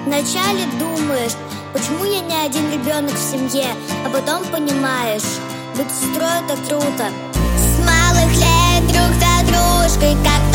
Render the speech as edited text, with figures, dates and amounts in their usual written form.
Вначале думаешь, почему я не один ребенок в семье, а потом понимаешь, быть сестрой — это круто. С малых лет друг за дружкой, как